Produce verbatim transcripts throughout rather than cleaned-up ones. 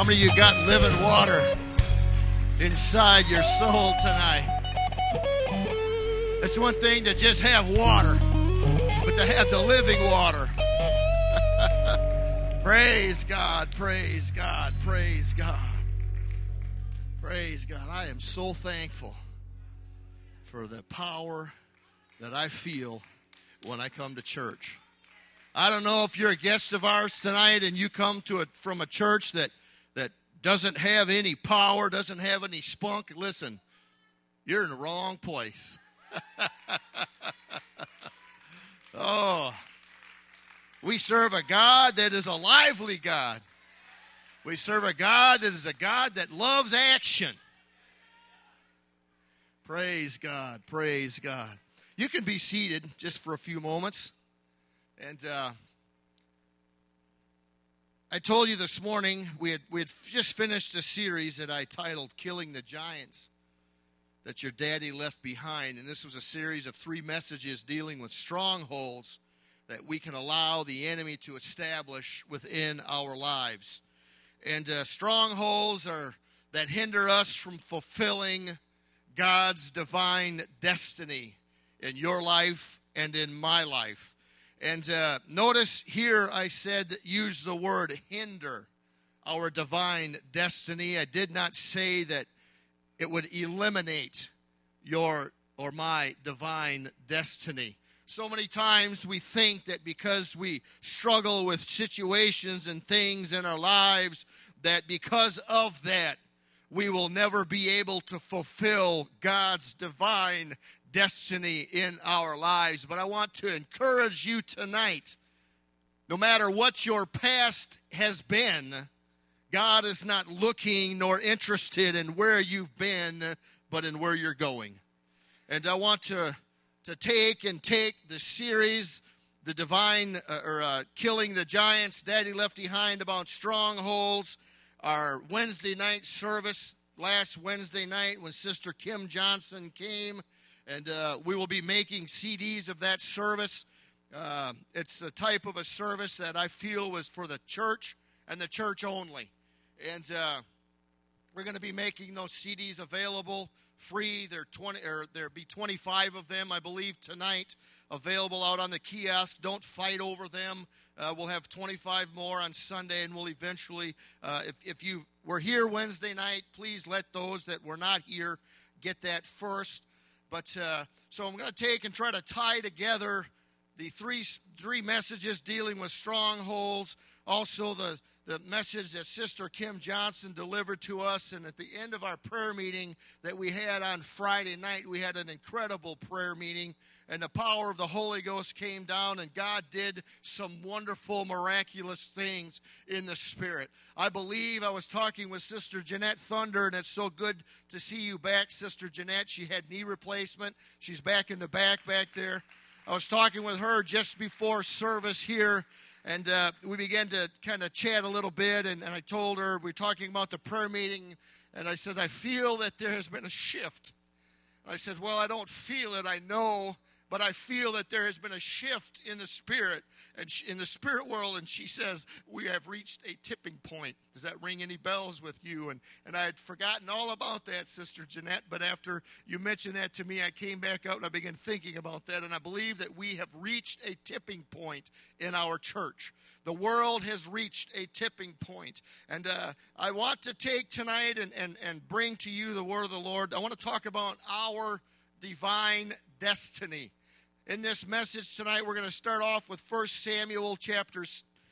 How many of you got living water inside your soul tonight? It's one thing to just have water, but to have the living water. Praise God, praise God, praise God. Praise God. I am so thankful for the power that I feel when I come to church. I don't know if you're a guest of ours tonight and you come to a, from a church that, that doesn't have any power, doesn't have any spunk. Listen, you're in the wrong place. Oh, we serve a God that is a lively God. We serve a God that is a God that loves action. Praise God, praise God. You can be seated just for a few moments. And uh, I told you this morning we had, we had just finished a series that I titled Killing the Giants that Your Daddy Left Behind. And this was a series of three messages dealing with strongholds that we can allow the enemy to establish within our lives. And uh, strongholds are that hinder us from fulfilling God's divine destiny in your life and in my life. And uh, notice here I said use the word hinder our divine destiny. I did not say that it would eliminate your or my divine destiny. So many times we think that because we struggle with situations and things in our lives, that because of that, we will never be able to fulfill God's divine destiny in our lives. But I want to encourage you tonight, no matter what your past has been, God is not looking nor interested in where you've been, but in where you're going. And I want to to take and take the series, the divine, uh, or uh, Killing the Giants, Daddy Left Behind, about strongholds, our Wednesday night service last Wednesday night when Sister Kim Johnson came, and uh, we will be making C Ds of that service. Uh, it's the type of a service that I feel was for the church and the church only. And uh, we're going to be making those C Ds available free. There twenty or there'll be twenty-five of them, I believe, tonight available out on the kiosk. Don't fight over them. Uh, we'll have twenty-five more on Sunday, and we'll eventually, uh, if, if you were here Wednesday night, please let those that were not here get that first. But uh, so I'm going to take and try to tie together the three three messages dealing with strongholds, also the the message that Sister Kim Johnson delivered to us. And at the end of our prayer meeting that we had on Friday night, we had an incredible prayer meeting, and the power of the Holy Ghost came down, and God did some wonderful, miraculous things in the Spirit. I believe I was talking with Sister Jeanette Thunder, and it's so good to see you back, Sister Jeanette. She had knee replacement. She's back in the back back there. I was talking with her just before service here, and uh, we began to kind of chat a little bit, and, and I told her, we were talking about the prayer meeting, and I said, I feel that there has been a shift. I said, well, I don't feel it, I know, but I feel that there has been a shift in the spirit, and in the spirit world, and she says, we have reached a tipping point. Does that ring any bells with you? And, and I had forgotten all about that, Sister Jeanette, but after you mentioned that to me, I came back out and I began thinking about that, and I believe that we have reached a tipping point in our church. The world has reached a tipping point. And uh, I want to take tonight and, and, and bring to you the word of the Lord. I want to talk about our divine destiny. In this message tonight, we're going to start off with First Samuel chapter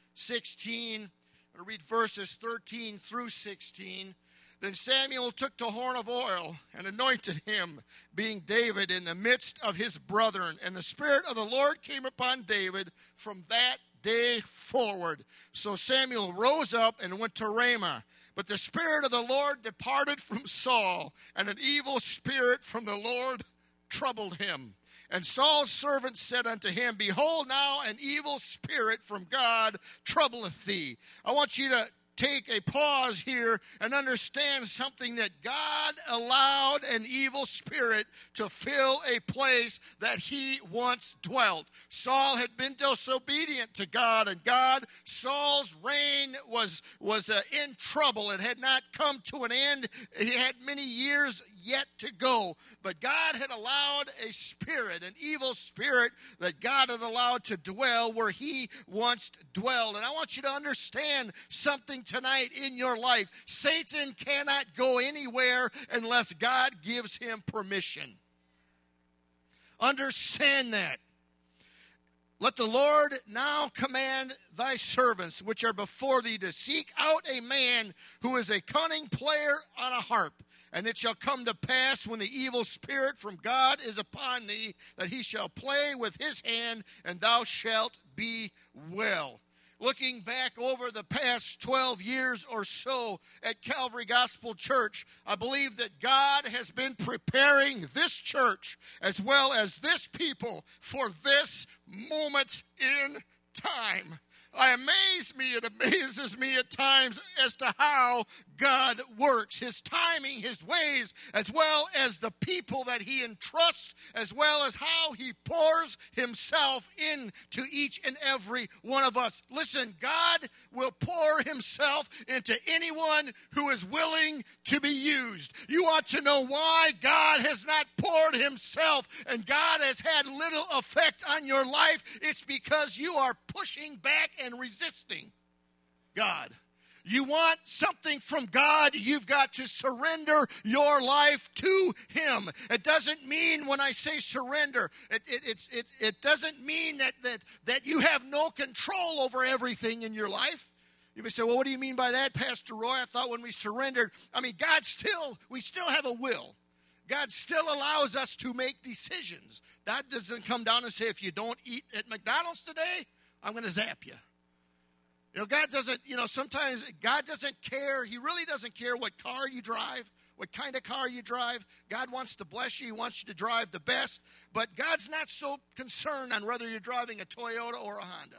sixteen. I'm going to read verses thirteen through sixteen. Then Samuel took the horn of oil and anointed him, being David, in the midst of his brethren. And the Spirit of the Lord came upon David from that day forward. So Samuel rose up and went to Ramah. But the Spirit of the Lord departed from Saul, and an evil spirit from the Lord troubled him. And Saul's servant said unto him, Behold, now an evil spirit from God troubleth thee. I want you to take a pause here and understand something, that God allowed an evil spirit to fill a place that he once dwelt. Saul had been disobedient to God, and God, Saul's reign was, was uh, in trouble. It had not come to an end. He had many years yet to go. But God had allowed a spirit, an evil spirit that God had allowed to dwell where he once dwelled. And I want you to understand something tonight in your life. Satan cannot go anywhere unless God gives him permission. Understand that. Let the Lord now command thy servants, which are before thee, to seek out a man who is a cunning player on a harp. And it shall come to pass, when the evil spirit from God is upon thee, that he shall play with his hand, and thou shalt be well. Looking back over the past twelve years or so at Calvary Gospel Church, I believe that God has been preparing this church as well as this people for this moment in time. I amaze me, it amazes me at times as to how God works, his timing, his ways, as well as the people that he entrusts, as well as how he pours himself into each and every one of us. Listen, God will pour himself into anyone who is willing to be used. You want to know why God has not poured himself and God has had little effect on your life? It's because you are pushing back and resisting God. You want something from God, you've got to surrender your life to him. It doesn't mean, when I say surrender, it, it, it's, it, it doesn't mean that, that, that you have no control over everything in your life. You may say, well, what do you mean by that, Pastor Roy? I thought when we surrendered, I mean, God still, we still have a will. God still allows us to make decisions. That doesn't come down and say, if you don't eat at McDonald's today, I'm going to zap you. You know, God doesn't, you know, sometimes God doesn't care. He really doesn't care what car you drive, what kind of car you drive. God wants to bless you. He wants you to drive the best. But God's not so concerned on whether you're driving a Toyota or a Honda.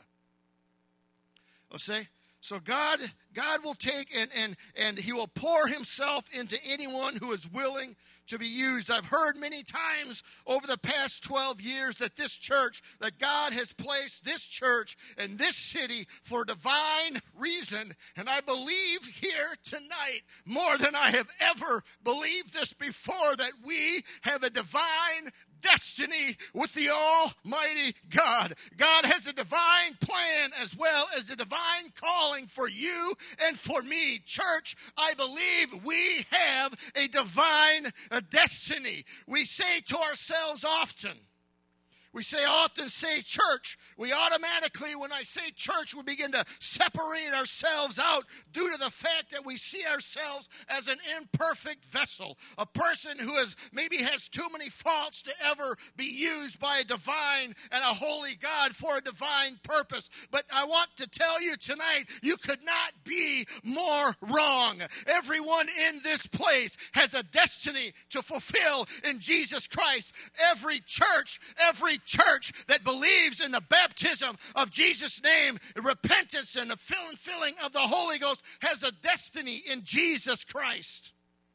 I'll say. So God, God will take and, and, and he will pour himself into anyone who is willing to be used. I've heard many times over the past twelve years that this church, that God has placed this church in this city for divine reason. And I believe here tonight, more than I have ever believed this before, that we have a divine destiny with the Almighty God. God has a divine plan as well as a divine calling for you and for me. Church, I believe we have a divine a destiny. We say to ourselves often, we say often say church. We automatically, when I say church, we begin to separate ourselves out due to the fact that we see ourselves as an imperfect vessel. A person who has maybe has too many faults to ever be used by a divine and a holy God for a divine purpose. But I want to tell you tonight, you could not be more wrong. Everyone in this place has a destiny to fulfill in Jesus Christ. Every church, every church that believes in the baptism of Jesus' name, repentance, and the filling, filling of the Holy Ghost has a destiny in Jesus Christ.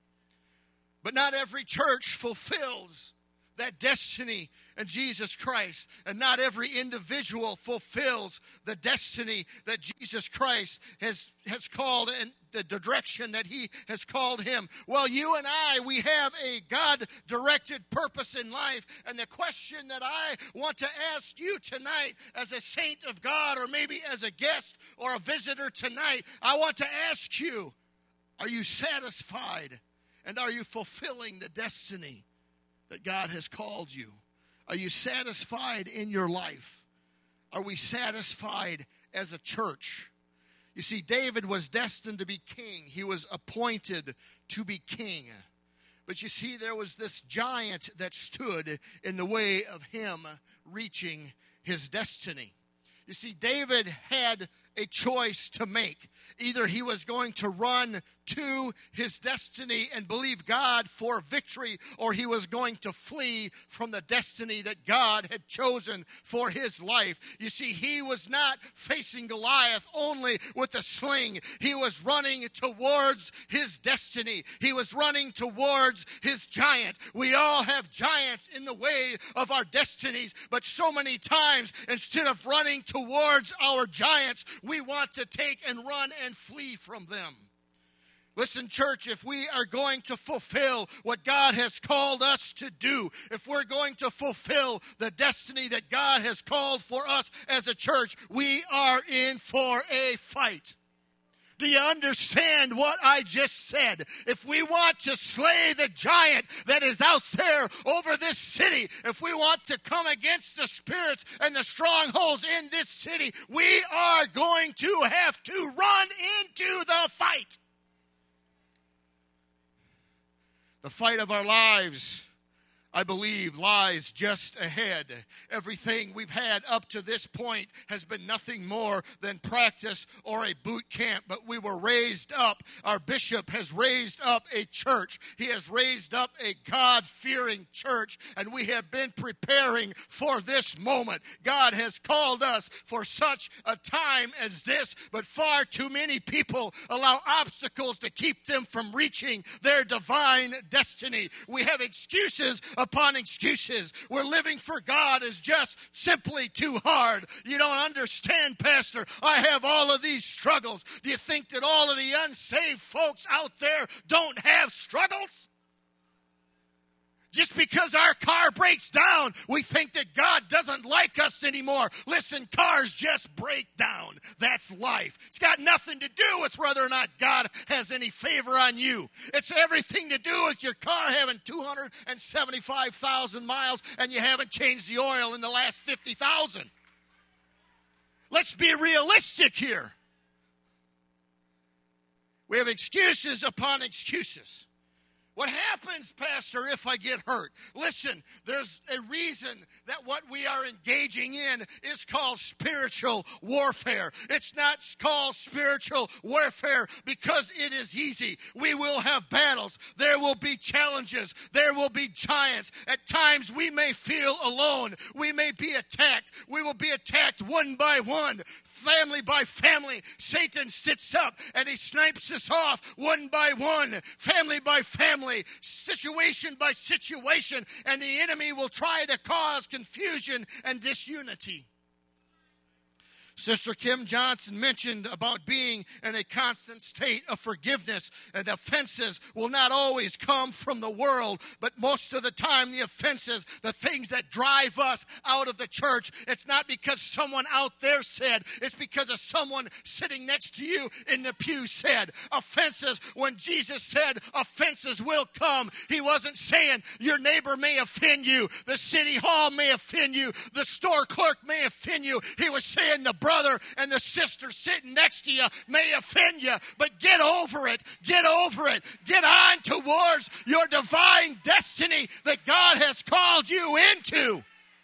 But not every church fulfills that destiny in Jesus Christ. And not every individual fulfills the destiny that Jesus Christ has, has called and the direction that he has called him. Well, you and I, we have a God-directed purpose in life. And the question that I want to ask you tonight as a saint of God, or maybe as a guest or a visitor tonight, I want to ask you, are you satisfied? And are you fulfilling the destiny that God has called you? Are you satisfied in your life? Are we satisfied as a church? You see, David was destined to be king. He was appointed to be king. But you see, there was this giant that stood in the way of him reaching his destiny. You see, David had a choice to make. Either he was going to run to his destiny and believe God for victory, or he was going to flee from the destiny that God had chosen for his life. You see, he was not facing Goliath only with a sling. He was running towards his destiny. He was running towards his giant. We all have giants in the way of our destinies, but so many times, instead of running towards our giants, we want to take and run and flee from them. Listen, church, if we are going to fulfill what God has called us to do, if we're going to fulfill the destiny that God has called for us as a church, we are in for a fight. Do you understand what I just said? If we want to slay the giant that is out there over this city, if we want to come against the spirits and the strongholds in this city, we are going to have to run into the fight. The fight of our lives, I believe, lies just ahead. Everything we've had up to this point has been nothing more than practice or a boot camp. But we were raised up. Our bishop has raised up a church. He has raised up a God-fearing church. And we have been preparing for this moment. God has called us for such a time as this. But far too many people allow obstacles to keep them from reaching their divine destiny. We have excuses upon excuses. We're living for God is just simply too hard. You don't understand, Pastor. I have all of these struggles. Do you think that all of the unsaved folks out there don't have struggles? Just because our car breaks down, we think that God doesn't like us anymore. Listen, cars just break down. That's life. It's got nothing to do with whether or not God has any favor on you. It's everything to do with your car having two hundred seventy-five thousand miles and you haven't changed the oil in the last fifty thousand. Let's be realistic here. We have excuses upon excuses. What happens, Pastor, if I get hurt? Listen, there's a reason that what we are engaging in is called spiritual warfare. It's not called spiritual warfare because it is easy. We will have battles. There will be challenges. There will be giants. At times we may feel alone. We may be attacked. We will be attacked one by one, family by family. Satan sits up and he snipes us off one by one, family by family. Situation by situation, and the enemy will try to cause confusion and disunity. Sister Kim Johnson mentioned about being in a constant state of forgiveness, and offenses will not always come from the world, but most of the time the offenses, the things that drive us out of the church, it's not because someone out there said, it's because of someone sitting next to you in the pew said. Offenses, when Jesus said offenses will come, he wasn't saying your neighbor may offend you, the city hall may offend you, the store clerk may offend you. He was saying the brother and the sister sitting next to you may offend you, but get over it. Get over it. Get on towards your divine destiny that God has called you into.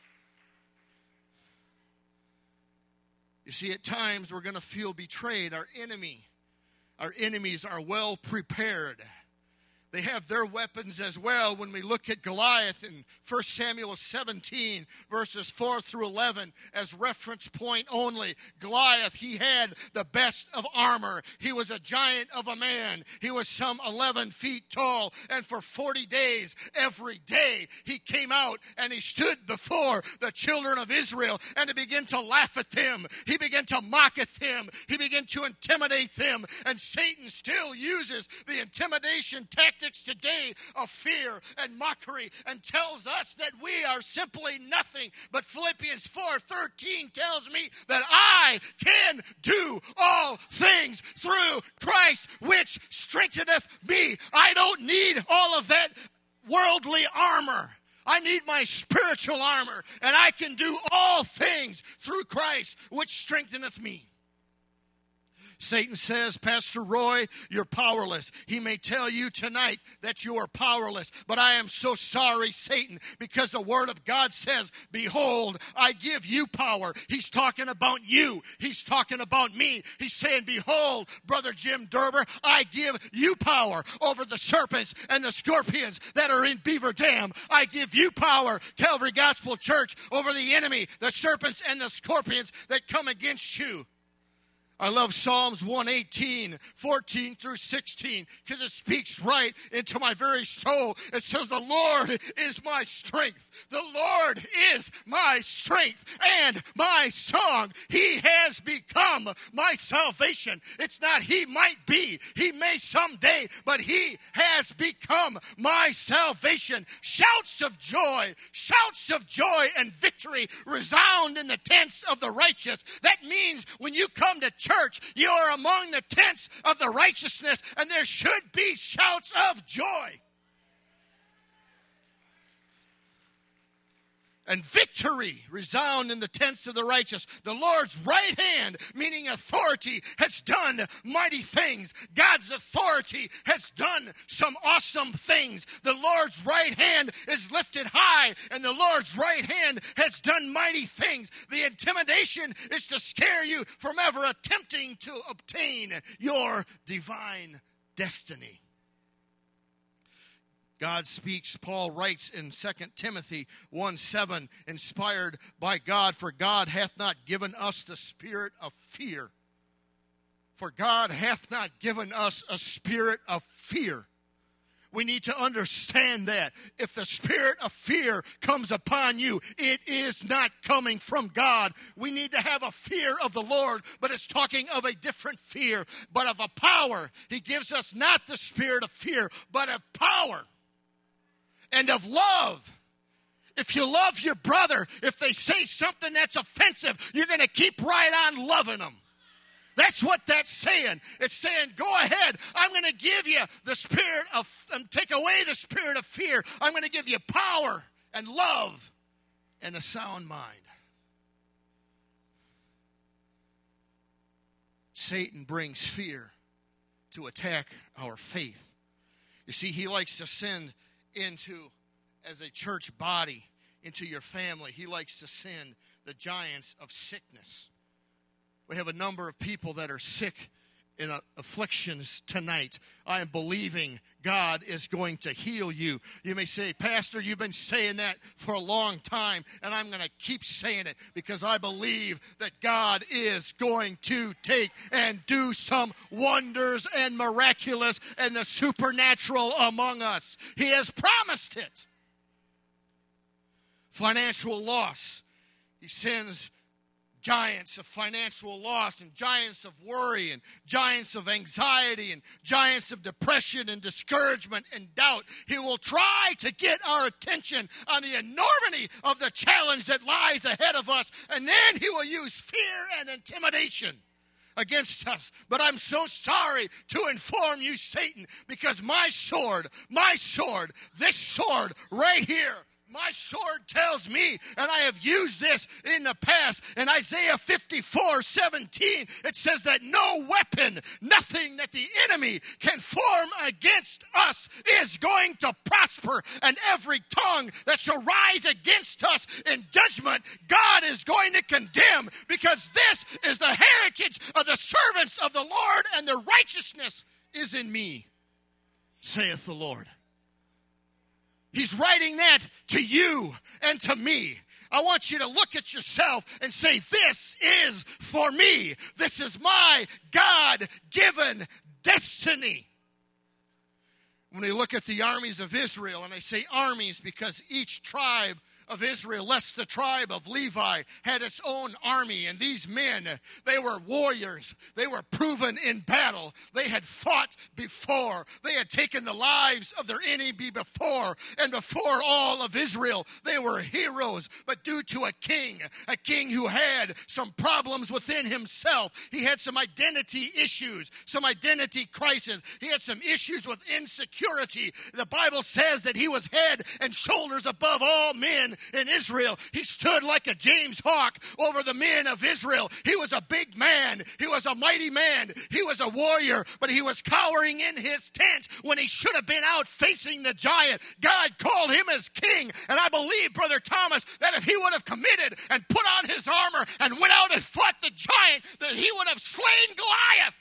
You see, at times we're going to feel betrayed. Our enemy, our enemies are well prepared. They have their weapons as well. When we look at Goliath in First Samuel seventeen, verses four through eleven, as reference point only, Goliath, he had the best of armor. He was a giant of a man. He was some eleven feet tall. And for forty days, every day, he came out and he stood before the children of Israel and he began to laugh at them. He began to mock at them. He began to intimidate them. And Satan still uses the intimidation tactic today of fear and mockery and tells us that we are simply nothing. But Philippians four thirteen tells me that I can do all things through Christ which strengtheneth me. I don't need all of that worldly armor. I need my spiritual armor, and I can do all things through Christ which strengtheneth me. Satan says, Pastor Roy, you're powerless. He may tell you tonight that you are powerless. But I am so sorry, Satan, because the Word of God says, behold, I give you power. He's talking about you. He's talking about me. He's saying, behold, Brother Jim Derber, I give you power over the serpents and the scorpions that are in Beaver Dam. I give you power, Calvary Gospel Church, over the enemy, the serpents and the scorpions that come against you. I love Psalms one eighteen, fourteen through sixteen, because it speaks right into my very soul. It says, the Lord is my strength. The Lord is my strength and my song. He has become my salvation. It's not he might be, he may someday, but he has become my salvation. Shouts of joy, shouts of joy and victory resound in the tents of the righteous. That means when you come to church, Church, you are among the tents of the righteousness, and there should be shouts of joy. And victory resound in the tents of the righteous. The Lord's right hand, meaning authority, has done mighty things. God's authority has done some awesome things. The Lord's right hand is lifted high, and the Lord's right hand has done mighty things. The intimidation is to scare you from ever attempting to obtain your divine destiny. God speaks, Paul writes in Second Timothy one seven, inspired by God, for God hath not given us the spirit of fear. For God hath not given us a spirit of fear. We need to understand that. If the spirit of fear comes upon you, it is not coming from God. We need to have a fear of the Lord, but it's talking of a different fear, but of a power. He gives us not the spirit of fear, but of power. And of love. If you love your brother, if they say something that's offensive, you're going to keep right on loving them. That's what that's saying. It's saying, go ahead. I'm going to give you the spirit of, um, take away the spirit of fear. I'm going to give you power and love and a sound mind. Satan brings fear to attack our faith. You see, he likes to send into, as a church body, into your family. He likes to send the giants of sickness. We have a number of people that are sick in uh, afflictions tonight. I am believing God is going to heal you. You may say, Pastor, you've been saying that for a long time, and I'm going to keep saying it because I believe that God is going to take and do some wonders and miraculous and the supernatural among us. He has promised it. Financial loss. He sends giants of financial loss and giants of worry and giants of anxiety and giants of depression and discouragement and doubt. He will try to get our attention on the enormity of the challenge that lies ahead of us, and then he will use fear and intimidation against us. But I'm so sorry to inform you, Satan, because my sword, my sword, this sword right here, my sword tells me, and I have used this in the past, in Isaiah fifty-four seventeen, it says that no weapon, nothing that the enemy can form against us is going to prosper, and every tongue that shall rise against us in judgment, God is going to condemn, because this is the heritage of the servants of the Lord, and their righteousness is in me, saith the Lord. He's writing that to you and to me. I want you to look at yourself and say, this is for me. This is my God-given destiny. When we look at the armies of Israel, and I say armies because each tribe of Israel, less the tribe of Levi, had its own army. And these men, they were warriors. They were proven in battle. They had fought before. They had taken the lives of their enemy before. And before all of Israel, they were heroes. But due to a king, a king who had some problems within himself, he had some identity issues, some identity crisis. He had some issues with insecurity. The Bible says that he was head and shoulders above all men, in Israel. He stood like a James Hawk over the men of Israel. He was a big man. He was a mighty man. He was a warrior, but he was cowering in his tent when he should have been out facing the giant. God called him as king, and I believe, Brother Thomas, that if he would have committed and put on his armor and went out and fought the giant, that he would have slain Goliath.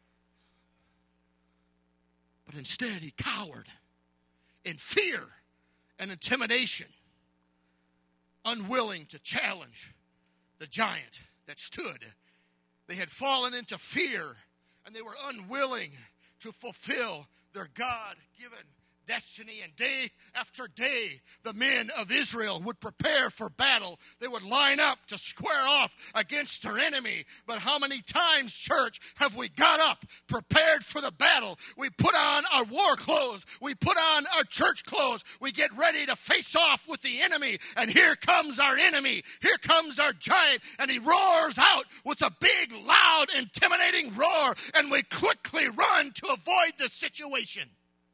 But instead, he cowered in fear and intimidation, unwilling to challenge the giant that stood. They had fallen into fear, and they were unwilling to fulfill their God-given destiny. And day after day, the men of Israel would prepare for battle. They would line up to square off against their enemy. But how many times, church, have we got up, prepared for the battle? We put on our war clothes. We put on our church clothes. We get ready to face off with the enemy. And here comes our enemy. Here comes our giant. And he roars out with a big, loud, intimidating roar. And we quickly run to avoid the situation.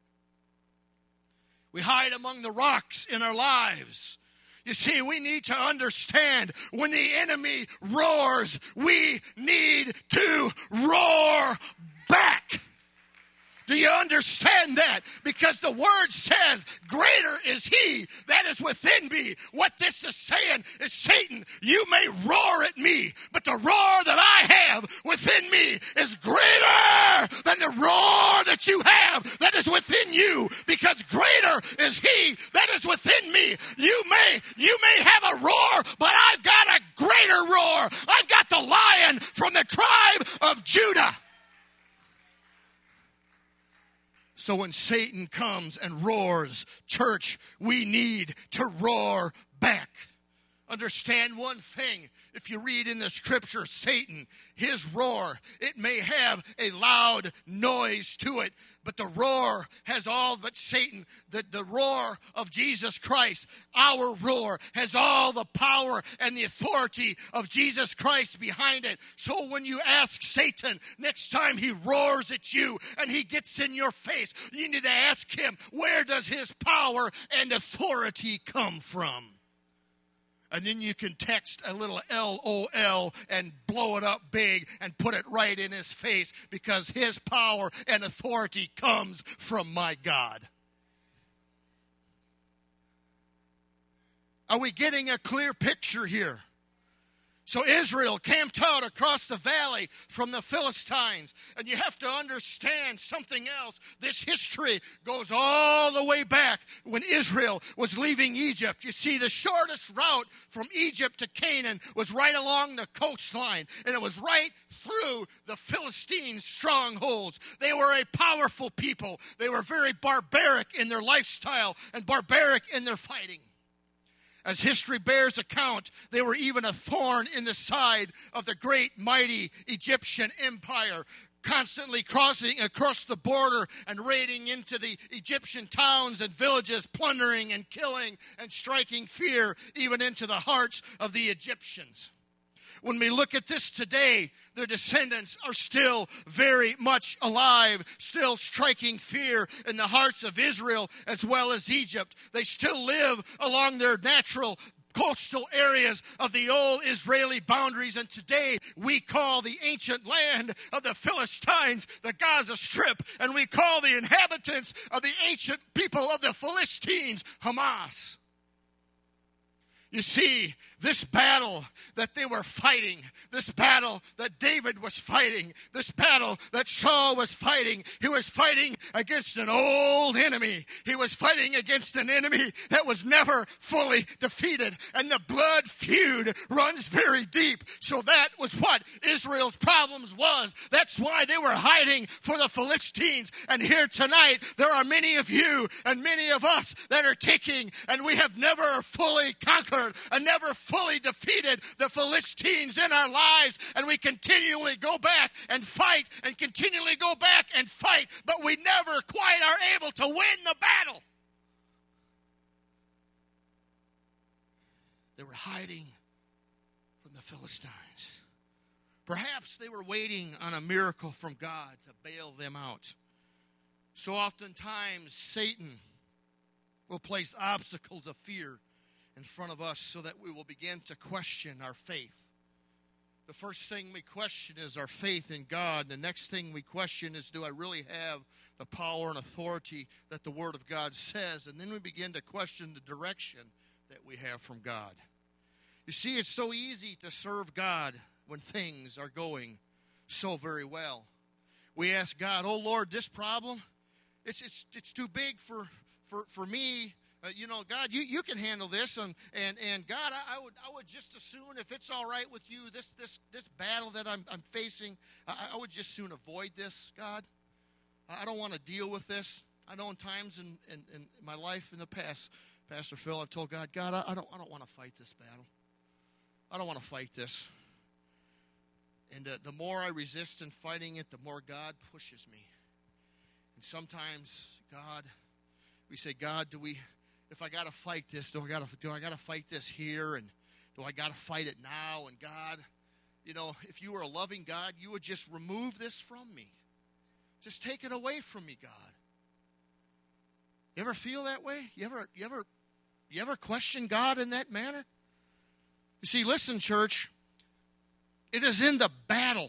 We hide among the rocks in our lives. You see, we need to understand when the enemy roars, we need to roar back. Do you understand that? Because the word says, greater is he that is within me. What this is saying is, Satan, you may roar at me, but the roar that I have within me is greater than the roar that you have that is within you. Because greater is he that is within me. You may, you may have a roar, but I've got a greater roar. I've got the lion from the tribe of Judah. So when Satan comes and roars, church, we need to roar back. Understand one thing. If you read in the scripture, Satan, his roar, it may have a loud noise to it, but the roar has all but Satan. The, the roar of Jesus Christ, our roar, has all the power and the authority of Jesus Christ behind it. So when you ask Satan, next time he roars at you and he gets in your face, you need to ask him, where does his power and authority come from? And then you can text a little L O L and blow it up big and put it right in his face, because his power and authority comes from my God. Are we getting a clear picture here? So Israel camped out across the valley from the Philistines. And you have to understand something else. This history goes all the way back when Israel was leaving Egypt. You see, the shortest route from Egypt to Canaan was right along the coastline. And it was right through the Philistine strongholds. They were a powerful people. They were very barbaric in their lifestyle and barbaric in their fighting. As history bears account, they were even a thorn in the side of the great, mighty Egyptian empire, constantly crossing across the border and raiding into the Egyptian towns and villages, plundering and killing and striking fear even into the hearts of the Egyptians. When we look at this today, their descendants are still very much alive, still striking fear in the hearts of Israel as well as Egypt. They still live along their natural coastal areas of the old Israeli boundaries, and today we call the ancient land of the Philistines the Gaza Strip, and we call the inhabitants of the ancient people of the Philistines Hamas. You see, this battle that they were fighting, this battle that David was fighting, this battle that Saul was fighting, he was fighting against an old enemy. He was fighting against an enemy that was never fully defeated. And the blood feud runs very deep. So that was what Israel's problems was. That's why they were hiding for the Philistines. And here tonight, there are many of you and many of us that are taking, and we have never fully conquered and never fully defeated the Philistines in our lives, and we continually go back and fight and continually go back and fight, but we never quite are able to win the battle. They were hiding from the Philistines. Perhaps they were waiting on a miracle from God to bail them out. So oftentimes Satan will place obstacles of fear in front of us so that we will begin to question our faith. The first thing we question is our faith in God. The next thing we question is, do I really have the power and authority that the Word of God says? And then we begin to question the direction that we have from God. You see, it's so easy to serve God when things are going so very well. We ask God, oh Lord, this problem, it's it's it's too big for for, for me. Uh, you know, God, you, you can handle this, and and, and God, I, I would I would just as soon, if it's all right with you, this this this battle that I'm I'm facing, I, I would just soon avoid this, God. I don't want to deal with this. I know in times in, in, in my life in the past, Pastor Phil, I've told God, God, I, I don't I don't want to fight this battle. I don't want to fight this. And uh, the more I resist in fighting it, the more God pushes me. And sometimes, God, we say, God, do we? If I got to fight this, do I got to do I got to fight this here, and do I got to fight it now? And God, you know, if you were a loving God, you would just remove this from me. Just take it away from me, God. You ever feel that way? You ever, you ever, you ever question God in that manner? You see, listen, church. It is in the battle.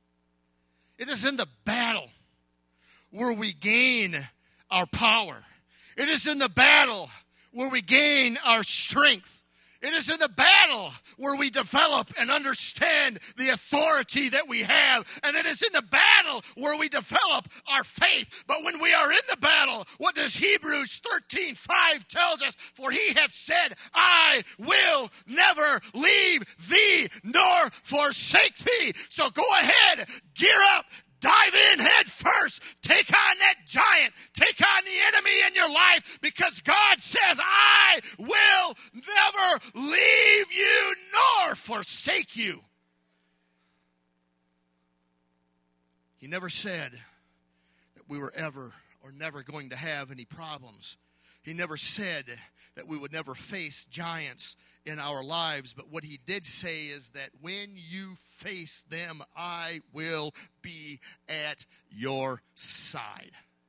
It is in the battle where we gain our power. It is in the battle where we gain our strength. It is in the battle where we develop and understand the authority that we have. And it is in the battle where we develop our faith. But when we are in the battle, what does Hebrews thirteen five tells us? For he hath said, I will never leave thee nor forsake thee. So go ahead, gear up. Dive in head first. Take on that giant. Take on the enemy in your life, because God says, I will never leave you nor forsake you. He never said that we were ever or never going to have any problems. He never said that we would never face giants in our lives. But what he did say is that when you face them, I will be at your side.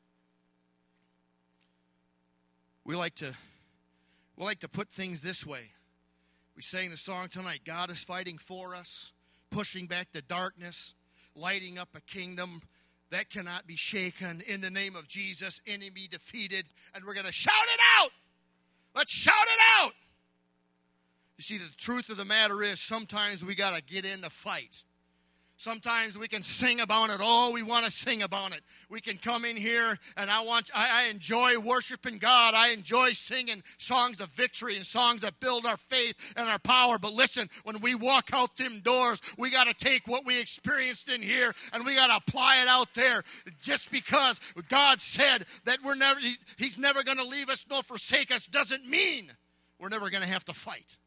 We like to we like to put things this way. We sang the song tonight, God is fighting for us, pushing back the darkness, lighting up a kingdom that cannot be shaken. In the name of Jesus, enemy defeated. And we're going to shout it out. Let's shout it out. You see, the truth of the matter is sometimes we got to get in the fight. Sometimes we can sing about it. Oh, we want to sing about it. We can come in here, and I want. I, I enjoy worshiping God. I enjoy singing songs of victory and songs that build our faith and our power. But listen, when we walk out them doors, we got to take what we experienced in here, and we got to apply it out there. Just because God said that we're never, he, He's never going to leave us nor forsake us, doesn't mean we're never going to have to fight.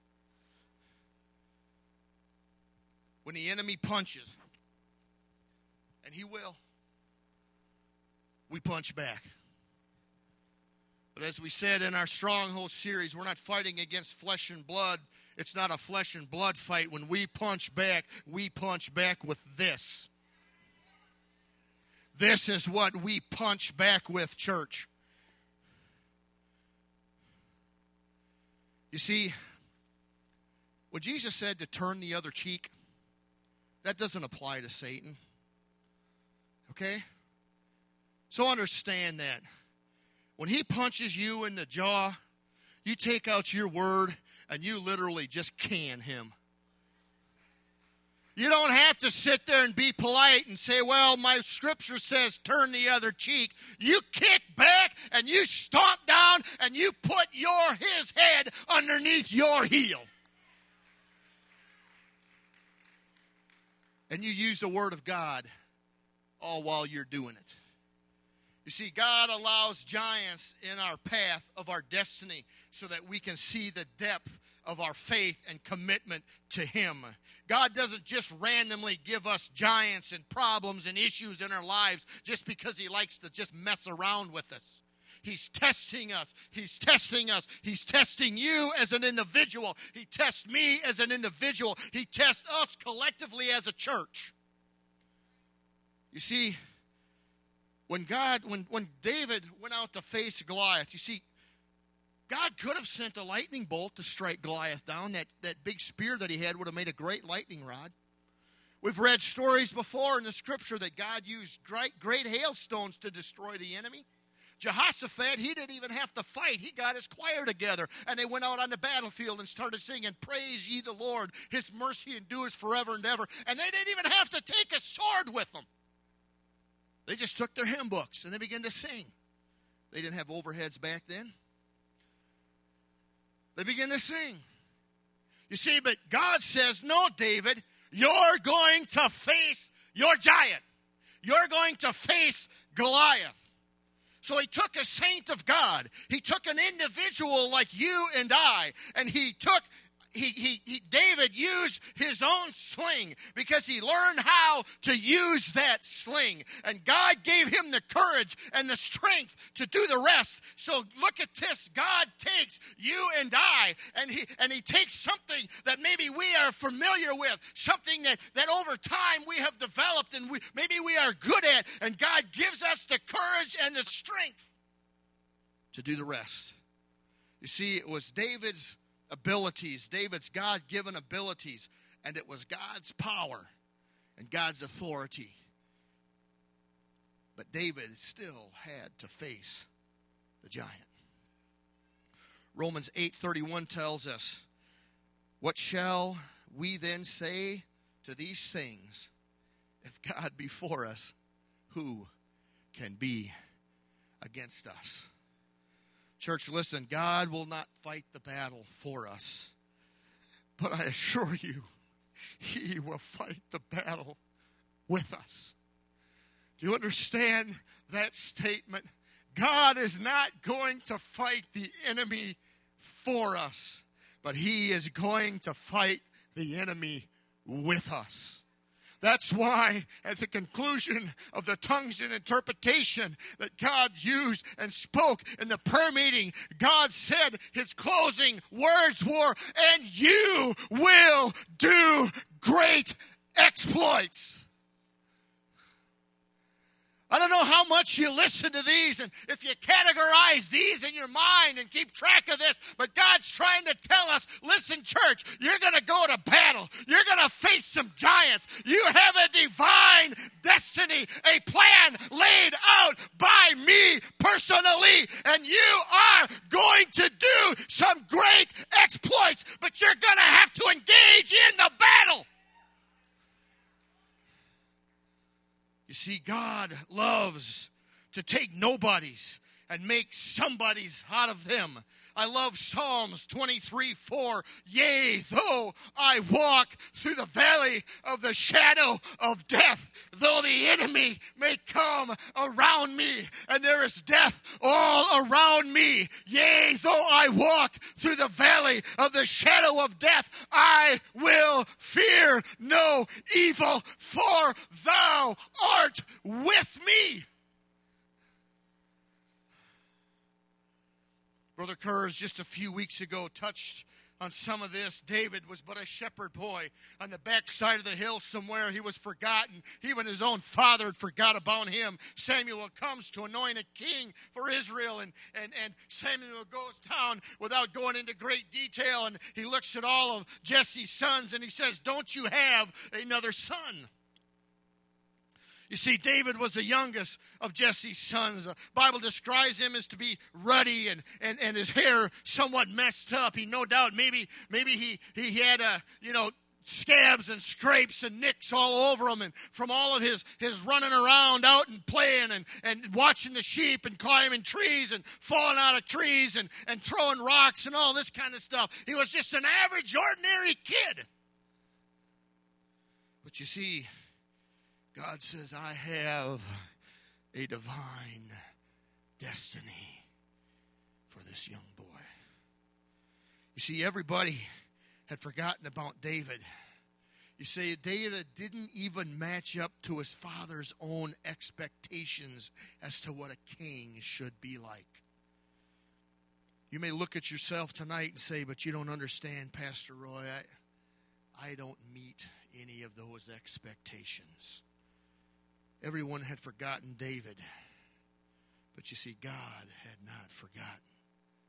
When the enemy punches, and he will, we punch back. But as we said in our Stronghold series, we're not fighting against flesh and blood. It's not a flesh and blood fight. When we punch back, we punch back with this. This is what we punch back with, church. You see, when Jesus said to turn the other cheek, that doesn't apply to Satan. Okay? So understand that. When he punches you in the jaw, you take out your word and you literally just can him. You don't have to sit there and be polite and say, well, my scripture says turn the other cheek. You kick back and you stomp down and you put your his head underneath your heel. And you use the word of God all while you're doing it. You see, God allows giants in our path of our destiny so that we can see the depth of our faith and commitment to Him. God doesn't just randomly give us giants and problems and issues in our lives just because He likes to just mess around with us. He's testing us. He's testing us. He's testing you as an individual. He tests me as an individual. He tests us collectively as a church. You see, when God, when, when David went out to face Goliath, you see, God could have sent a lightning bolt to strike Goliath down. That, that big spear that he had would have made a great lightning rod. We've read stories before in the Scripture that God used great, great hailstones to destroy the enemy. Jehoshaphat, he didn't even have to fight. He got his choir together, and they went out on the battlefield and started singing, "Praise ye the Lord, his mercy endures forever and ever." And they didn't even have to take a sword with them. They just took their hymn books, and they began to sing. They didn't have overheads back then. They began to sing. You see, but God says, "No, David, you're going to face your giant. You're going to face Goliath." So he took a saint of God. He took an individual like you and I, and he took, he, he, he, David used his own sling because he learned how to use that sling. And God gave him the courage and the strength to do the rest. So look at this. God takes you and I, and he, and he takes something that maybe we are familiar with, something that, that over time we have developed and we, maybe we are good at, and God gives us the courage and the strength to do the rest. You see, it was David's abilities, David's God-given abilities, and it was God's power and God's authority. But David still had to face the giant. Romans eight thirty-one tells us, "What shall we then say to these things? If God be for us, who can be against us?" Church, listen, God will not fight the battle for us. But I assure you, he will fight the battle with us. Do you understand that statement? God is not going to fight the enemy for us, but he is going to fight the enemy with us. That's why, at the conclusion of the tongues and interpretation that God used and spoke in the prayer meeting, God said his closing words were, "And you will do great exploits." I don't know how much you listen to these and if you categorize these in your mind and keep track of this, but God's trying to tell us, listen, church, you're going to go to battle. You're going to face some giants. You have a divine destiny, a plan laid out by me personally, and you are going to do some great exploits, but you're going to have to engage in the battle. You see, God loves to take nobodies and make somebodies out of them. I love Psalms twenty-three four. "Yea, though I walk through the valley of the shadow of death, though the enemy may come around me, and there is death all around me. Yea, though I walk through the valley of the shadow of death, I will fear no evil, for thou art with me." Brother Kurz, just a few weeks ago, touched on some of this. David was but a shepherd boy on the backside of the hill somewhere. He was forgotten. Even his own father had forgot about him. Samuel comes to anoint a king for Israel, and, and, and Samuel goes down without going into great detail, and he looks at all of Jesse's sons, and he says, "Don't you have another son?" You see, David was the youngest of Jesse's sons. The Bible describes him as to be ruddy and, and, and his hair somewhat messed up. He no doubt maybe maybe he, he had a, you know, scabs and scrapes and nicks all over him, and from all of his, his running around out and playing and, and watching the sheep and climbing trees and falling out of trees and, and throwing rocks and all this kind of stuff. He was just an average, ordinary kid. But you see, God says, I have a divine destiny for this young boy. You see, everybody had forgotten about David. You see, David didn't even match up to his father's own expectations as to what a king should be like. You may look at yourself tonight and say, but you don't understand, Pastor Roy. I, I don't meet any of those expectations. Everyone had forgotten David. But you see, God had not forgotten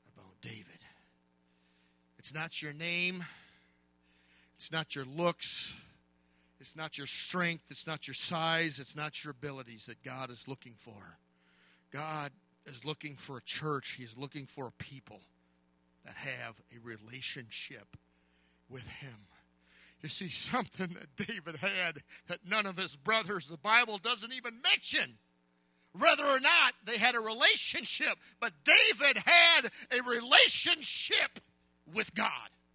about David. It's not your name. It's not your looks. It's not your strength. It's not your size. It's not your abilities that God is looking for. God is looking for a church. He is looking for a people that have a relationship with Him. You see, something that David had that none of his brothers, the Bible doesn't even mention. Whether or not they had a relationship, but David had a relationship with God.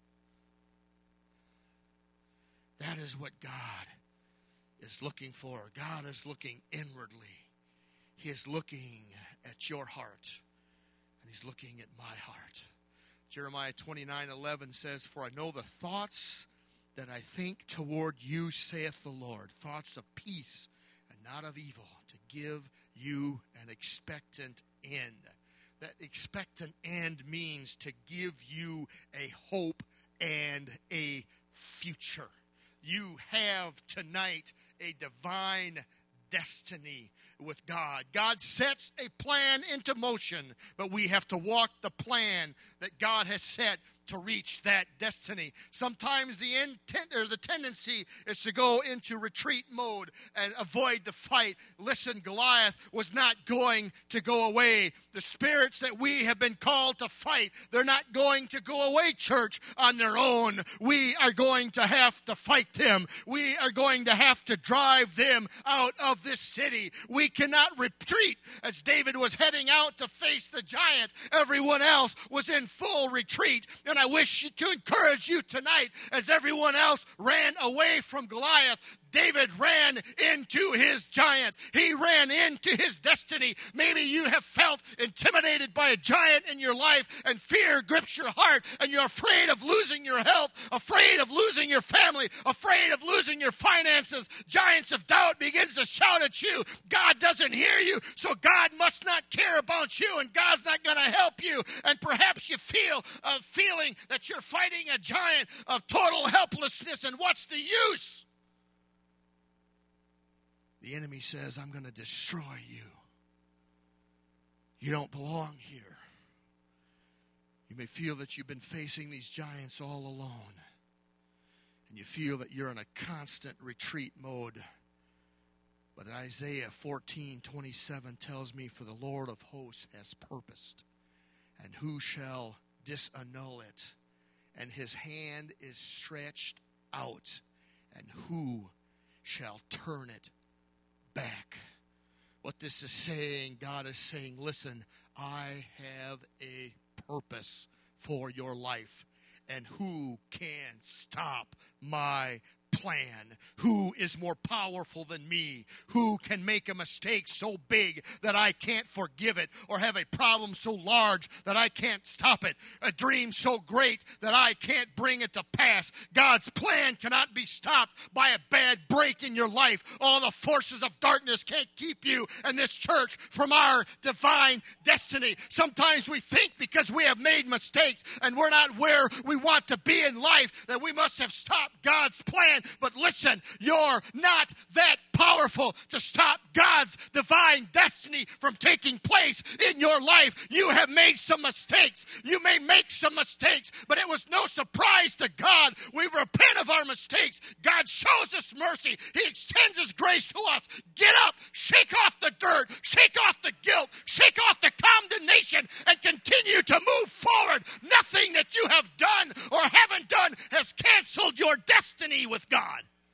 That is what God is looking for. God is looking inwardly. He is looking at your heart, and He's looking at my heart. Jeremiah twenty-nine eleven says, "For I know the thoughts that I think toward you, saith the Lord, thoughts of peace and not of evil, to give you an expectant end." That expectant end means to give you a hope and a future. You have tonight a divine destiny with God. God sets a plan into motion, but we have to walk the plan that God has set to reach that destiny. Sometimes the intent or the tendency is to go into retreat mode and avoid the fight. Listen, Goliath was not going to go away. The spirits that we have been called to fight, they're not going to go away, church, on their own. We are going to have to fight them. We are going to have to drive them out of this city. We cannot retreat. As David was heading out to face the giant, everyone else was in full retreat. And I wish to encourage you tonight, as everyone else ran away from Goliath, David ran into his giant. He ran into his destiny. Maybe you have felt intimidated by a giant in your life, and fear grips your heart, and you're afraid of losing your health, afraid of losing your family, afraid of losing your finances. Giants of doubt begins to shout at you. God doesn't hear you, so God must not care about you, and God's not going to help you. And perhaps you feel a feeling that you're fighting a giant of total helplessness, and what's the use? The enemy says, I'm going to destroy you. You don't belong here. You may feel that you've been facing these giants all alone, and you feel that you're in a constant retreat mode. But Isaiah fourteen twenty-seven tells me, for the Lord of hosts has purposed, and who shall disannul it? And his hand is stretched out, and who shall turn it back? What this is saying, God is saying, listen, I have a purpose for your life, and who can stop my plan? Who is more powerful than me? Who can make a mistake so big that I can't forgive it, or have a problem so large that I can't stop it? A dream so great that I can't bring it to pass. God's plan cannot be stopped by a bad break in your life. All the forces of darkness can't keep you and this church from our divine destiny. Sometimes we think because we have made mistakes and we're not where we want to be in life that we must have stopped God's plan. But listen, you're not that powerful to stop God's divine destiny from taking place in your life. You have made some mistakes. You may make some mistakes, but it was no surprise to God. We repent of our mistakes. God shows us mercy. He extends His grace to us. Get up, shake off the dirt, shake off the guilt, shake off the condemnation, and continue to move forward. Nothing that you have done or haven't done has canceled your destiny with God.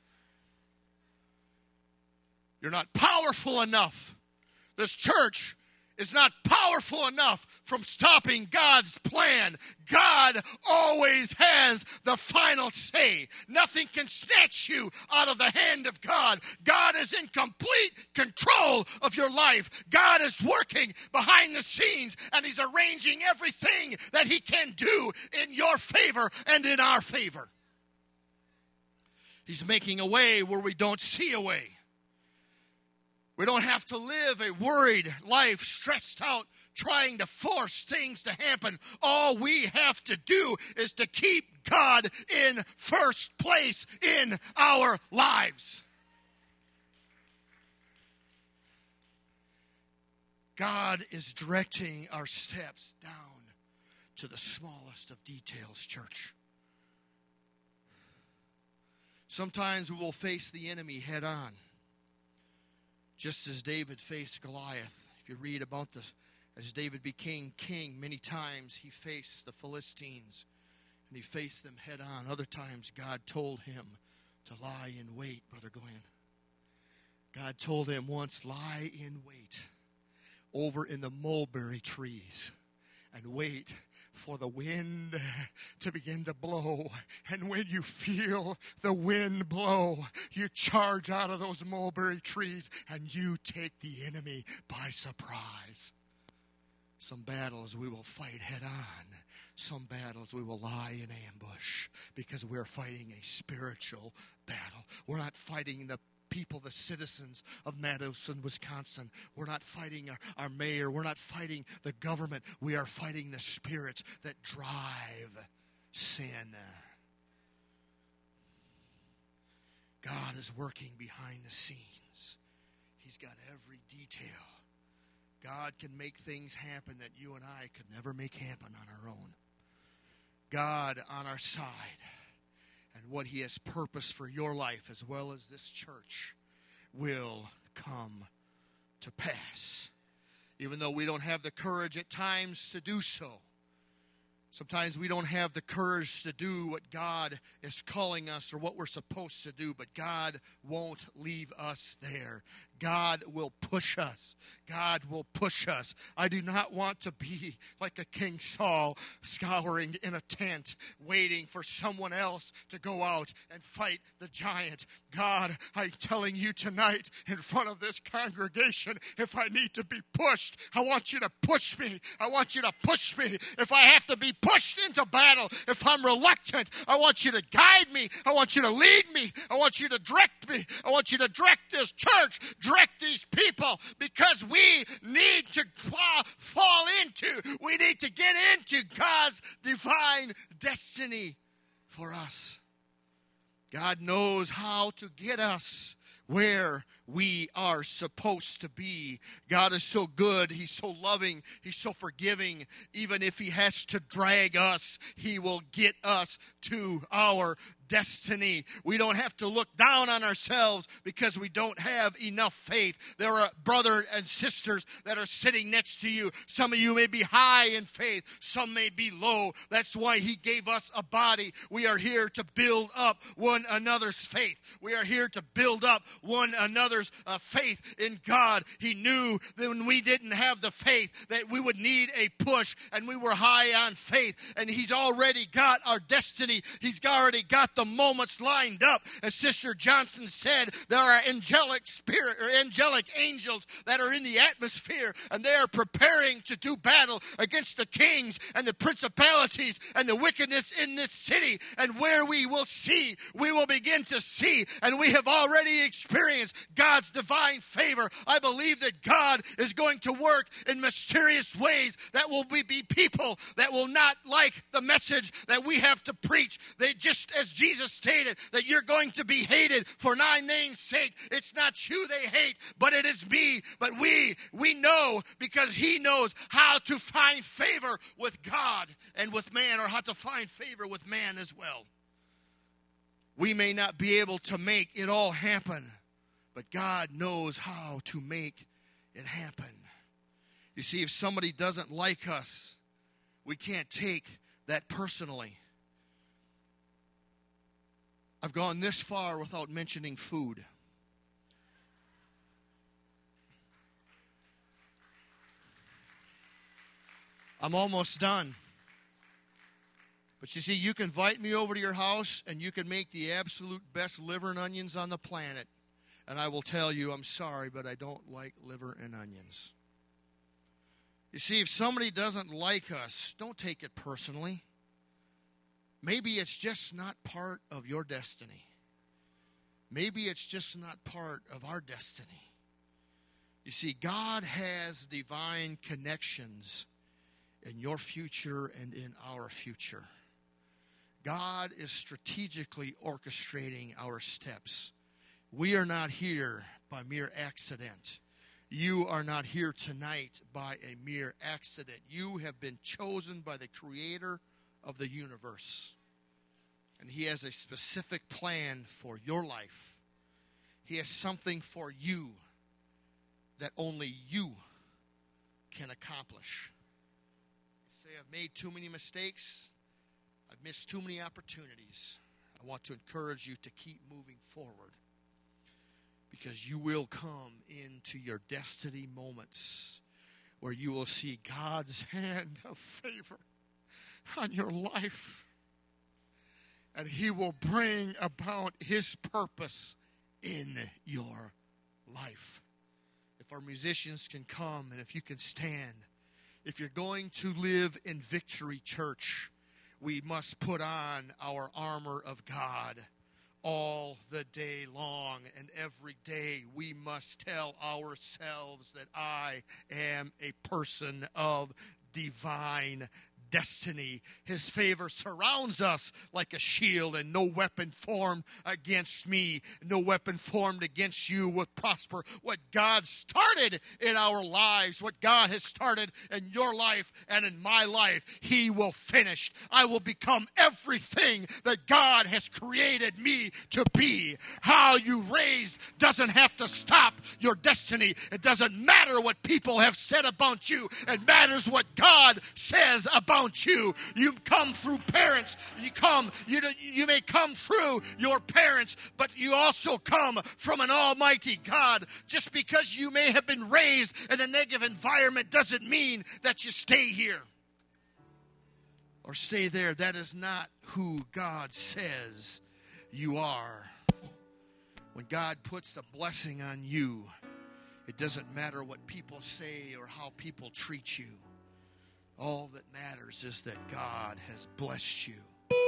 You're not powerful enough. This church is not powerful enough from stopping God's plan. God always has the final say. Nothing can snatch you out of the hand of God. God is in complete control of your life. God is working behind the scenes, and He's arranging everything that He can do in your favor and in our favor. He's making a way where we don't see a way. We don't have to live a worried life, stressed out, trying to force things to happen. All we have to do is to keep God in first place in our lives. God is directing our steps down to the smallest of details, church. Sometimes we will face the enemy head on, just as David faced Goliath. If you read about this, as David became king, many times he faced the Philistines, and he faced them head on. Other times God told him to lie in wait, Brother Glenn. God told him once, lie in wait over in the mulberry trees and wait for the wind to begin to blow. And when you feel the wind blow, you charge out of those mulberry trees and you take the enemy by surprise. Some battles we will fight head on. Some battles we will lie in ambush because we're fighting a spiritual battle. We're not fighting the people, the citizens of Madison, Wisconsin. We're not fighting our, our mayor. We're not fighting the government. We are fighting the spirits that drive sin. God is working behind the scenes. He's got every detail. God can make things happen that you and I could never make happen on our own. God on our side. And what He has purposed for your life as well as this church will come to pass. Even though we don't have the courage at times to do so. Sometimes we don't have the courage to do what God is calling us or what we're supposed to do, but God won't leave us there. God will push us. God will push us. I do not want to be like a King Saul scouring in a tent, waiting for someone else to go out and fight the giant. God, I'm telling you tonight in front of this congregation, if I need to be pushed, I want you to push me. I want you to push me. If I have to be pushed into battle, if I'm reluctant, I want you to guide me. I want you to lead me. I want you to direct me. I want you to direct this church, direct these people, because we need to fall into, we need to get into God's divine destiny for us. God knows how to get us where we are supposed to be. God is so good. He's so loving. He's so forgiving. Even if He has to drag us, He will get us to our destiny. We don't have to look down on ourselves because we don't have enough faith. There are brothers and sisters that are sitting next to you. Some of you may be high in faith. Some may be low. That's why He gave us a body. We are here to build up one another's faith. We are here to build up one another's uh, faith in God. He knew that when we didn't have the faith that we would need a push, and we were high on faith, and He's already got our destiny. He's already got the moments lined up. As Sister Johnson said, there are angelic spirit or angelic angels that are in the atmosphere, and they are preparing to do battle against the kings and the principalities and the wickedness in this city. And where we will see, we will begin to see, and we have already experienced God's divine favor. I believe that God is going to work in mysterious ways that will be, be people that will not like the message that we have to preach. They just as Jesus stated that you're going to be hated for my name's sake. It's not you they hate, but it is me. But we, we know because He knows how to find favor with God and with man, or how to find favor with man as well. We may not be able to make it all happen, but God knows how to make it happen. You see, if somebody doesn't like us, we can't take that personally. I've gone this far without mentioning food. I'm almost done. But you see, you can invite me over to your house and you can make the absolute best liver and onions on the planet. And I will tell you, I'm sorry, but I don't like liver and onions. You see, if somebody doesn't like us, don't take it personally. Maybe it's just not part of your destiny. Maybe it's just not part of our destiny. You see, God has divine connections in your future and in our future. God is strategically orchestrating our steps. We are not here by mere accident. You are not here tonight by a mere accident. You have been chosen by the Creator of the universe. And He has a specific plan for your life. He has something for you that only you can accomplish. You say, I've made too many mistakes. I've missed too many opportunities. I want to encourage you to keep moving forward, because you will come into your destiny moments where you will see God's hand of favor on your life. And He will bring about His purpose in your life. If our musicians can come and if you can stand, if you're going to live in Victory Church, we must put on our armor of God all the day long, and every day we must tell ourselves that I am a person of divine destiny. His favor surrounds us like a shield, and no weapon formed against me, no weapon formed against you will prosper. What God started in our lives, what God has started in your life and in my life, He will finish. I will become everything that God has created me to be. How you raised doesn't have to stop your destiny. It doesn't matter what people have said about you. It matters what God says about you. You come through parents. You come, you, you may come through your parents, but you also come from an almighty God. Just because you may have been raised in a negative environment doesn't mean that you stay here or stay there. That is not who God says you are. When God puts a blessing on you, it doesn't matter what people say or how people treat you. All that matters is that God has blessed you.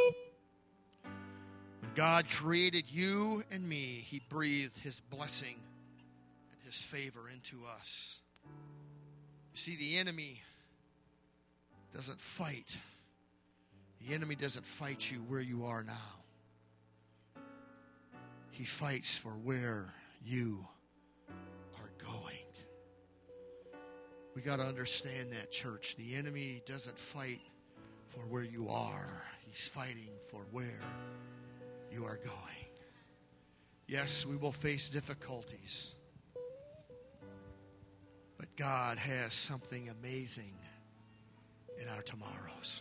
When God created you and me, He breathed His blessing and His favor into us. You see, the enemy doesn't fight. The enemy doesn't fight you where you are now. He fights for where you are going. We got to understand that, church. The enemy doesn't fight for where you are. He's fighting for where you are going. Yes, we will face difficulties, but God has something amazing in our tomorrows.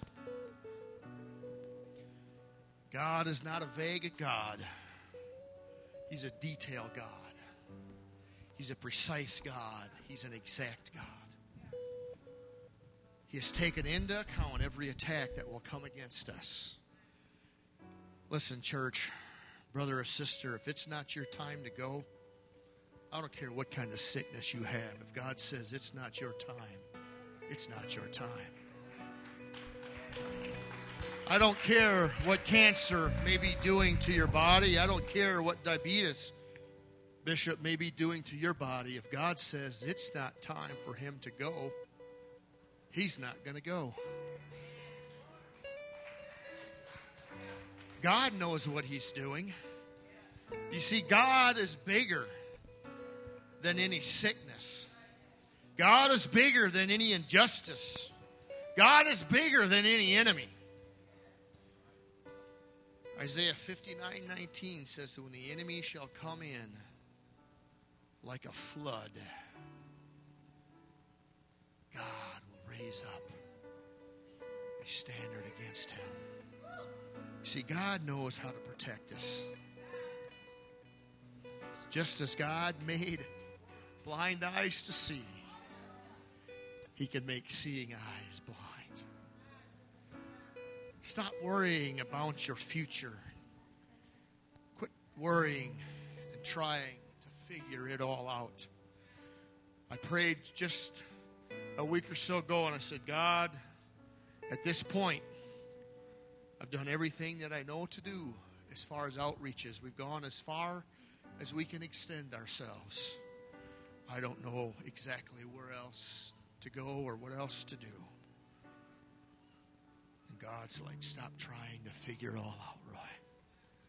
God is not a vague God. He's a detailed God. He's a precise God. He's an exact God. He has taken into account every attack that will come against us. Listen, church, brother or sister, if it's not your time to go, I don't care what kind of sickness you have. If God says it's not your time, it's not your time. I don't care what cancer may be doing to your body. I don't care what diabetes, Bishop, may be doing to your body. If God says it's not time for him to go, He's not going to go. God knows what He's doing. You see, God is bigger than any sickness. God is bigger than any injustice. God is bigger than any enemy. Isaiah fifty-nine nineteen says that when the enemy shall come in like a flood, God will raise up a standard against him. You see, God knows how to protect us. Just as God made blind eyes to see, He can make seeing eyes blind. Stop worrying about your future. Quit worrying and trying to figure it all out. I prayed just a week or so ago, and I said, God, at this point, I've done everything that I know to do as far as outreaches. We've gone as far as we can extend ourselves. I don't know exactly where else to go or what else to do. And God's like, stop trying to figure it all out,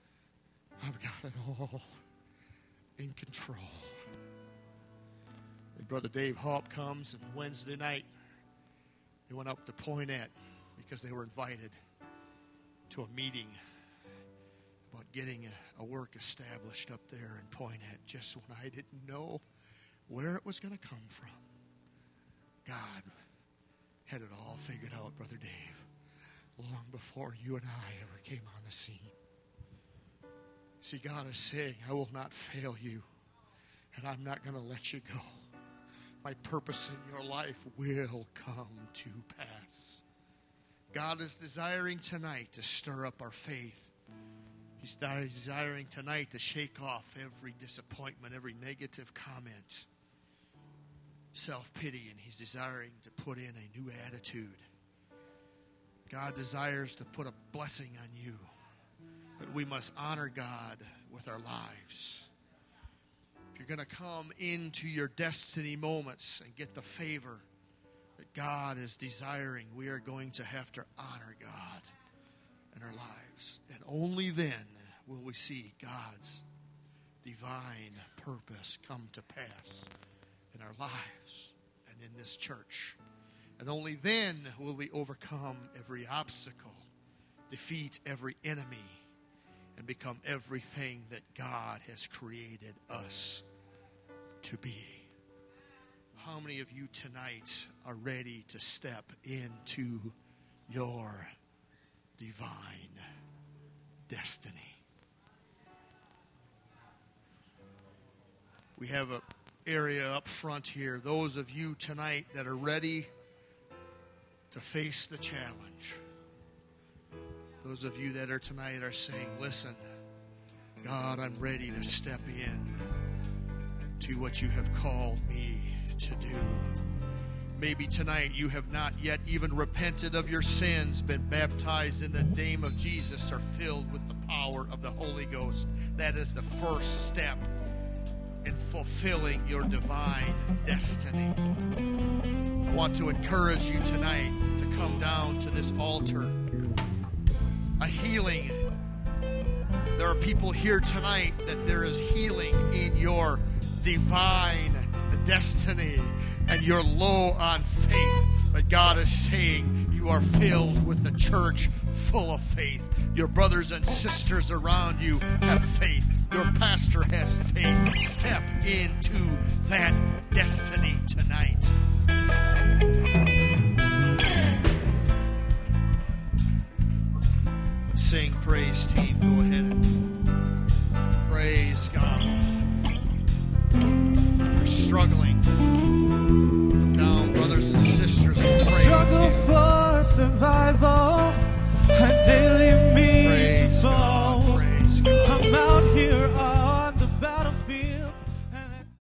Roy. I've got it all in control. And Brother Dave Haupt comes, and Wednesday night they went up to Poinet because they were invited to a meeting about getting a, a work established up there in Poinet, just when I didn't know where it was going to come from. God had it all figured out, Brother Dave, long before you and I ever came on the scene. See, God is saying, I will not fail you, and I'm not going to let you go. My purpose in your life will come to pass. God is desiring tonight to stir up our faith. He's desiring tonight to shake off every disappointment, every negative comment, self-pity, and He's desiring to put in a new attitude. God desires to put a blessing on you, but we must honor God with our lives. If you're going to come into your destiny moments and get the favor that God is desiring, we are going to have to honor God in our lives. And only then will we see God's divine purpose come to pass in our lives and in this church. And only then will we overcome every obstacle, defeat every enemy, and become everything that God has created us to be. How many of you tonight are ready to step into your divine destiny? We have an area up front here. Those of you tonight that are ready to face the challenge. Those of you that are tonight are saying, listen, God, I'm ready to step in to what you have called me to do. Maybe tonight you have not yet even repented of your sins, been baptized in the name of Jesus, or filled with the power of the Holy Ghost. That is the first step in fulfilling your divine destiny. I want to encourage you tonight to come down to this altar. A healing. There are people here tonight that there is healing in your divine destiny, and you're low on faith, but God is saying you are filled with the church full of faith. Your brothers and sisters around you have faith. Your pastor has faith. Step into that destiny tonight. Let's sing, praise team. Go ahead.